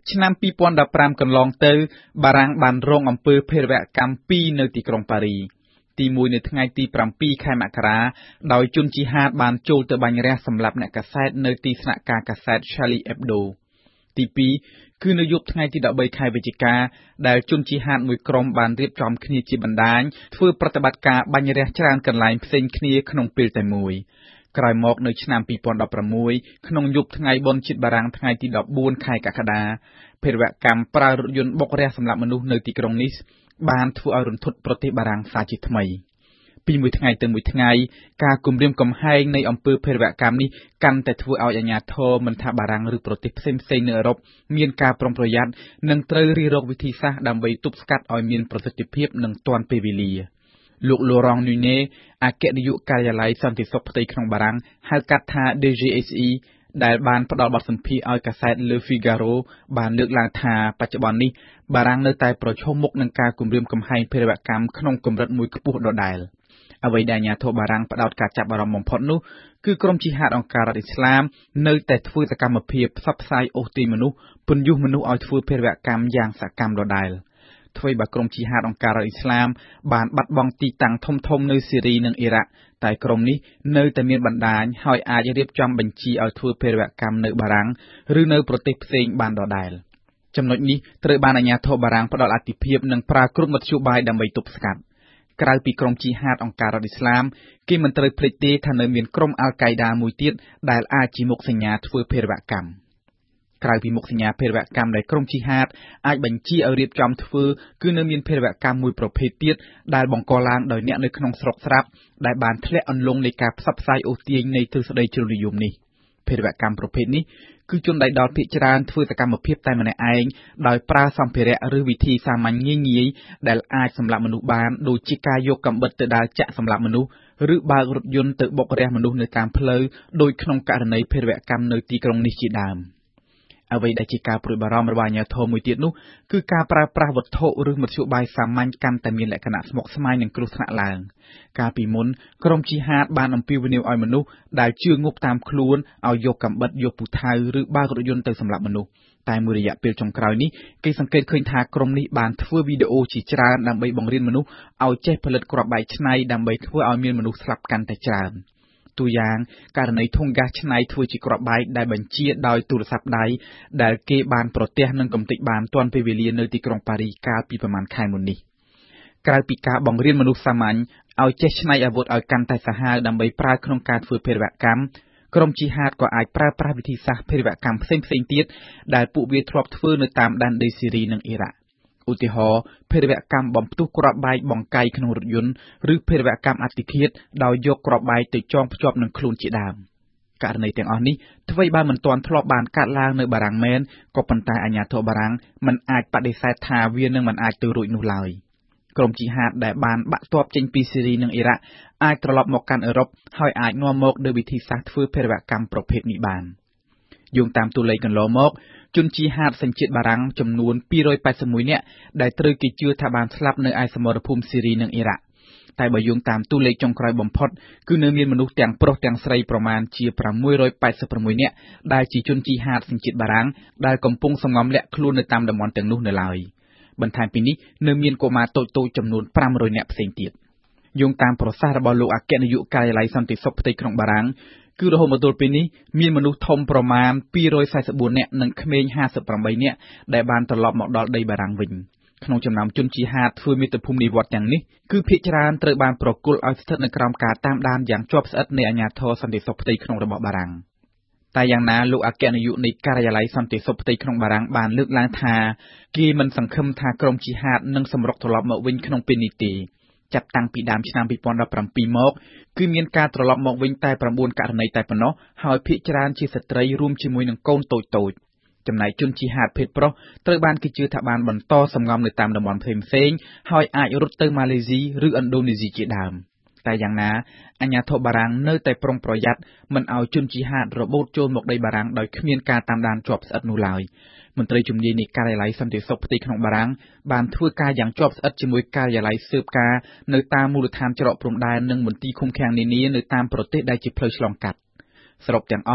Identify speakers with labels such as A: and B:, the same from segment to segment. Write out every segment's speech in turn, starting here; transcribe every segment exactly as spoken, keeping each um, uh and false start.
A: ឆ្នាំពីរពាន់ដប់ប្រាំកន្លងទៅបារាំងបានរងអំពើភេរវកម្មពីរនៅទីក្រុងប៉ារីទីមួយនៅថ្ងៃទីប្រាំពីរខែមករាដោយជនជីហាតបានចូលទៅបាញ់រះសម្លាប់អ្នកកាសែតនៅទីស្នាក់ការកាសែត Charlie Hebdo ទីពីរគឺនៅយប់ថ្ងៃទីដប់បីខែវិច្ឆិកាដែលជនជីហាតមួយក្រុមបានរៀបចំគ្នាជាបណ្ដាញធ្វើប្រតិបត្តិការបាញ់រះច្រើនកន្លែងផ្សេងគ្នាក្នុងពេលតែមួយក្រោយមកនៅឆ្នាំពីរពាន់ដប់ប្រាំមួយក្នុងយប់ថ្ងៃបុណ្យជាតិបារាំងថ្ងៃទីដប់បួនខែកក្កដាភេរវកម្មប្រើរថយន្តបុករះសម្លាប់មនុស្សនៅទីក្រុងនេះបានធ្វើឲ្យរន្ធត់ប្រទេសបារាំងសាជាថ្មីពីមួយថ្ងៃទៅមួយថ្ងៃការគំរាមកំហែងនៃអំពើភេរវកម្មនេះកាន់តែធ្វើឲ្យអាជ្ញាធរមិនថាបារាំងឬប្រទេសផ្សេងៗនៅអឺរ៉ុបមានការប្រុងប្រយ័ត្ននិងត្រូវរិះរកវិធីសាស្ត្រដើម្បីទប់ស្កាត់ឲ្យមានប្រសិទ្ធភាពនិងទាន់ពេលវេលាលោក Laurent Nunez អគ្គនាយកការិយាល័យសន្តិសុខផ្ទៃក្នុងបារាំងហៅកាត់ថា D G S E ដែលបានផ្ដល់បទសម្ភាសន៍ឲ្យកាសែត Le Figaro បានលើកឡើងថាបច្ចុប្បន្ននេះបារាំងនៅតែប្រឈមមុខនឹងការគំរាមកំហែងភេរវកម្មក្នុងកម្រិតមួយខ្ពស់ដដែលអ្វីដែលអាជ្ញាធរបារាំងផ្ដោតការចាប់អារម្មណ៍បំផុតនោះគឺក្រុមជីហាតអង្គការរដ្ឋឥស្លាមនៅតែធ្វើសកម្មភាពផ្សព្វផ្សាយអូសទាញមនុស្សពន្យុះមនុស្សឲ្យធ្វើភេរវកម្មយ៉ាងសកម្មដដែលធ្វើឲ្យក្រុមជីហាតអង្គការរដ្ឋឥស្លាមបានបាត់បង់ទីតាំងធំៗនៅស៊ីរីនិងអ៊ីរ៉ាក់តែក្រុមនេះនៅតែមានបណ្ដាញហើយអាចរៀបចំបញ្ជីឲ្យធ្វើភេរវកម្មនៅបារាំងឬនៅប្រទេសផ្សេងបានដដែលចំណុចនេះត្រូវបានអាជ្ញាធរបារាំងផ្ដល់អាទិភាពនិងប្រើគ្រប់មធ្យោបាយដើម្បីទប់ស្កាត់ក្រៅពីក្រុមជីហាតអង្គការរដ្ឋឥស្លាមគេមិនត្រូវភ្លេចទេថានៅមានក្រុមអាល់កៃដាមួយទៀតដែលអាចជាមុខសញ្ញាធ្វើភេរវកម្មក្រៅពីមុខសញ្ញាភេរវកម្មដែលក្រុមជីហាតអាចបញ្ជាឲ្យរៀបចំធ្វើគឺនៅមានភេរវកម្មមួយប្រភេទទៀតដែលបង្កឡើងដោយអ្នកនៅក្នុងស្រុកស្រាប់ដែលបានធ្លាក់អន្លង់នៃការផ្សព្វផ្សាយអូសទាញនៃទ្រឹស្ដីជ្រុលនិយមនេះភេរវកម្មប្រភេទនេះគឺជនដៃដល់ភាគច្រើនធ្វើសកម្មភាពតែម្នាក់ឯងដោយប្រើសម្ភារៈឬវិធីសាមញ្ញងាយៗដែលអាចសម្លាប់មនុស្សបានដូចជាការយកកាំបិតទៅដើរចាក់សម្លាប់មនុស្សឬបើករថយន្តទៅបុករះមនុស្សនៅតាមផ្លូវដោយក្នុងករណីភេរវកម្មនៅទីក្រុងនេះជាដើមអ្វីដែលជាការព្រួយបារម្ភរបស់អាជ្ញាធរមួយទៀតនោះគឺការប្រើប្រាស់វត្ថុឬមធ្យោបាយសាមញ្ញកាន់តែមានលក្ខណៈស្មុគស្មាញនិងគ្រោះថ្នាក់ឡើងកាលពីមុនក្រុមជីហាតបានអំពាវនាវឲ្យមនុស្សដែលជឿងប់តាមខ្លួនឲ្យយកកាំបិតយកពូថៅឬបើករថយន្តទៅសម្លាប់មនុស្សតែមួយរយៈពេលចុងក្រោយនេះគេសង្កេតឃើញថាក្រុមនេះបានធ្វើវីដេអូជាច្រើនដើម្បីបង្រៀនមនុស្សឲ្យចេះផលិតគ្រាប់បែកច្នៃដើម្បីធ្វើឲ្យមានមនុស្សស្លាប់កាន់តែច្រើនទូយ៉ាងករណីធុងហ្គាសឆ្នៃធ្វើជាគ្រាប់បែកដែលបញ្ជាដោយទូរស័ព្ទដៃដែលគេបានប្រទះនឹងកំទេចបានទាន់ពេលវេលានៅទីក្រុងប៉ារីកាលពីប្រមាណខែមុននេះក្រៅពីការបង្រៀនមនុស្សសាមញ្ញឲ្យចេះច្នៃអាវុធឲ្យកាន់តែសាហាវដើម្បីប្រើក្នុងការធ្វើភេរវកម្មក្រុមជីហាតក៏អាចប្រើប្រាស់វិធីសាស្ត្រភេរវកម្មផ្សេងៗទៀតដែលពួកវាធ្លាប់ធ្វើនៅតាមដែនដីស៊ីរីនិងអ៊ីរ៉ាក់ឧទាហរណ៍ភេរវកម្មបំផ្ទុះគ្រាប់បែកបង្កាយក្នុងរថយន្តឬភេរវកម្មអតិឃាតដោយយកគ្រាប់បែកទៅចងភ្ជាប់នឹងខ្លួនជាដើមករណីទាំងអស់នេះអ្វីបើមិនទាន់ធ្លាប់បានកើតឡើងនៅបារាំងមែនក៏ប៉ុន្តែអាជ្ញាធរបារាំងមិនអាចបដិសេធថាវានឹងមិនអាចទៅរួចនោះឡើយក្រុមជីហាតដែលបានបាក់ទ័ពចេញពីស៊ីរីនិងអ៊ីរ៉ាក់អាចត្រឡប់មកកាន់អឺរ៉ុបហើយអាចនាំមកនូវវិធីសាស្ត្រធ្វើភេរវកម្មប្រភេទនេះបានយោងតាមតួលេខកន្លងមកជនជីហាតសញ្ជាតិបារាំងចំនួនពីររយប៉ែតសិបមួយនាក់ដែលត្រូវគេជឿថាបានស្លាប់នៅឯសមរភូមិស៊ីរីនិងអ៊ីរ៉ាក់តែបើយោងតាមតួលេខចុងក្រោយបំផុតគឺនៅមានមនុស្សទាំងប្រុសទាំងស្រីប្រមាណជាប្រាំមួយរយប៉ែតសិបប្រាំមួយនាក់ដែលជាជនជីហាតសញ្ជាតិបារាំងដែលកំពុងសង្ងំលាក់ខ្លួននៅតាមតំបន់ទាំងនោះនៅឡើយបន្ថែមពីនេះនៅមានកុមារតូចៗចំនួនប្រាំរយនាក់ផ្សេងទៀតយោងតាមប្រសាសន៍របស់លោកអគ្គនាយកការិយាល័យសន្តិសុខផ្ទៃក្នុងបារាំងគឺរហូតមកទល់ពេលនេះមានមនុស្សធំប្រមាណពីររយសែនសិបបួននាក់និងក្មេងហាសិបប្រាំបីនាក់ដែលបានត្រឡប់មកដល់ដីបារាំងវិញក្នុងចំណោមជនជីហាតធ្វើមាតុភូមិនិវត្តន៍ទាំងនេះគឺភាគច្រើនត្រូវបានប្រគល់ឲ្យស្ថិតនៅក្រោមការតាមដានយ៉ាងជាប់ស្អិតនៃអាជ្ញាធរសន្តិសុខផ្ទៃក្នុងរបស់បារាំងតែយ៉ាងណាលោកអគ្គនាយកនៃការិយាល័យសន្តិសុខផ្ទៃក្នុងបារាំងបានលើកឡើងថាគេមិនសង្ឃឹមថាក្រុមជីហាតនឹងសម្រុកត្រឡប់មកវិញក្នុងពេលនេះទេចាប់តាំងពីដើមឆ្នាំពីរពាន់ដប់ប្រាំពីរមកគឺមានការត្រឡប់មកវិញតែប្រាំបួនករណីតែប៉ុណ្ណោះហើយភាគច្រើនជាស្ត្រីរួមជាមួយនឹងកូនតូចៗចំណែកជនជីហាតភេទប្រុសត្រូវបានគេជឿថាបានបន្តសម្ងំនៅតាមតំបន់ផ្សេងៗហើយអាចរត់ទៅម៉ាឡេស៊ីឬឥណ្ឌូនេស៊ីជាដើមតែយ៉ាងណាអាជ្ញាធរបារាំងនៅតែប្រុងប្រយ័ត្នមិនឲ្យជនជីហាតរបូតចូលមកដីបារាំងដោយគ្មានការតាមដានជាប់ស្អិតនោះឡើយមន្ត្រីជំនាញនៃការិយាល័យសន្តិសុខផ្ទៃក្នុងបារាំងបានធ្វើការយ៉ាងជាប់ស្អិតជាមួយការិយាល័យស៊ើបការនៅតាមមូលដ្ឋានច្រកព្រំដែននិងមន្ទីរឃុំឃាំងនានានៅតាមប្រទេសដែលជាផ្លូវឆ្លងកាត់សរុបទាំងអស់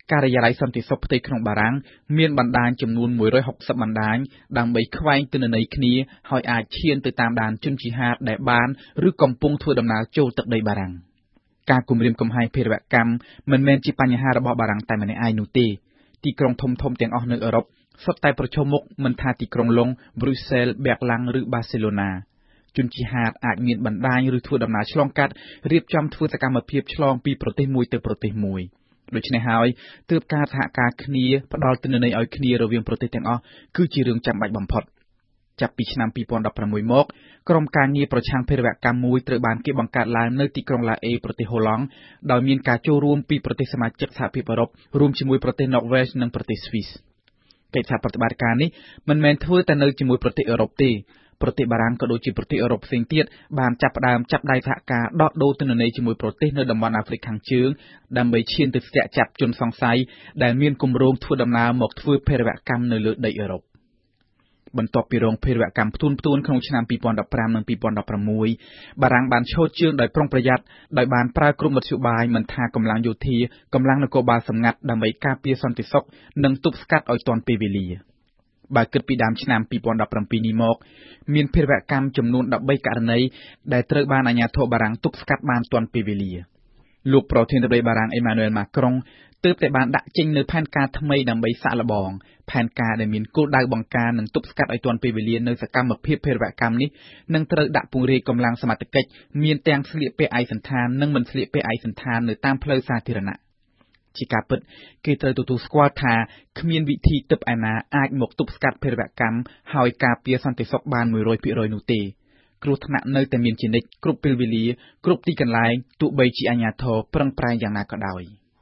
A: ការិយាល័យសន្តិសុខផ្ទៃក្នុងបារាំងមានបណ្ដាញចំនួនមួយរយហុកសិបបណ្ដាញដើម្បីខ្វែងទិន្នន័យគ្នាហើយអាចឈានទៅតាមដានជនជីហាតដែលបានឬកំពុងធ្វើដំណើរចូលទឹកដីបារាំងការគំរាមកំហែងភេរវកម្មមិនមែនជាបញ្ហារបស់បារាំងតែម្នាក់ឯងនោះទេទីក្រុងធំៗទាំងអស់នៅអឺរ៉ុបសុទ្ធតែប្រឈមមុខមិនថាទីក្រុងឡុង ប្រូសែល ប៊ែរឡាំងឬបាសេឡូណាជនជីហាតអាចមានបណ្ដាញឬធ្វើដំណើរឆ្លងកាត់រៀបចំធ្វើសកម្មភាពឆ្លងពីប្រទេសមួយទៅប្រទេសមួយដូច្នេះហើយទើបការសហការគ្នាផ្ដល់ទិន្នន័យឲ្យគ្នារវាងប្រទេសទាំងអស់គឺជារឿងចាំបាច់បំផុតចាប់ពីឆ្នាំពីរពាន់ដប់ប្រាំមួយមកក្រុមការងារប្រឆាំងភេរវកម្មមួយត្រូវបានគេបង្កើតឡើងនៅទីក្រុងឡាអេប្រទេសហូឡង់ដោយមានការចូលរួមពីប្រទេសសមាជិកសហភាពអឺរ៉ុបរួមជាមួយប្រទេសណ័រវេសនិងប្រទេសស្វីសកិច្ចសហប្រតិបត្តិការនេះមិនមែនធ្វើតែនៅជាមួយប្រទេសអឺរ៉ុបទេប្រទេសបារាំងក៏ដូចជាប្រទេសអឺរ៉ុបផ្សេងទៀតបានចាប់ផ្ដើមចាប់ដៃសហការដកដូរទិន្នន័យជាមួយប្រទេសនៅតំបន់អាហ្វ្រិកខាងជើងដើម្បីឈានទៅស្ទាក់ចាប់ជនសង្ស័យដែលមានគម្រោងធ្វើដំណើរមកធ្វើភេរវកម្មនៅលើដីអឺរ៉ុបបន្ទាប់ពីរងភេរវកម្មផ្ទួនផ្ទួនក្នុងឆ្នាំពីរពាន់ដប់ប្រាំនិងពីរពាន់ដប់ប្រាំមួយបារាំងបានឈរជើងដោយប្រុងប្រយ័ត្នដោយបានប្រើគ្រប់មធ្យោបាយមិនថាកម្លាំងយោធាកម្លាំងនគរបាលសម្ងាត់ដើម្បីការពារសន្តិសុខនិងទប់ស្កាត់ឲ្យទាន់ពេលវេលាបើគិតពីដើមឆ្នាំពីរពាន់ដប់ប្រាំពីរនេះមកមានភេរវកម្មចំនួនដប់បីករណីដែលត្រូវបានអាជ្ញាធរបារាំងទប់ស្កាត់បានទាន់ពេលវេលាលោកប្រធានាធិបតីបារាំងអេម៉ានូអែលម៉ាក្រុងទើបតែបានដាក់ចេញនូវផែនការថ្មីដើម្បីសាកល្បងផែនការដែលមានគោលដៅបង្ការនិងទប់ស្កាត់ឲ្យទាន់ពេលវេលានៅសកម្មភាពភេរវកម្មនេះនឹងត្រូវដាក់ពង្រាយកម្លាំងសមត្ថកិច្ចមានទាំងស្លៀកពាក់ឯកសណ្ឋាននិងមិនស្លៀកពាក់ឯកសណ្ឋាននៅតាមផ្លូវសាធារណៈជាការពិតគេត្រូវទទួលស្គាល់ថាគ្មានវិធីទិបឯណាអាចមកទប់ស្កាត់ភេរវកម្មហើយការពារសន្តិសុខបានមួយរយភាគរយនោះទេគ្រោះថ្នាក់នៅតែមានជានិច្ចគ្រប់ពេលវេលាគ្រប់ទីកន្លែងទោះបីជាអាជ្ញាធរប្រឹងប្រែងយ៉ាងណាក៏ដោយ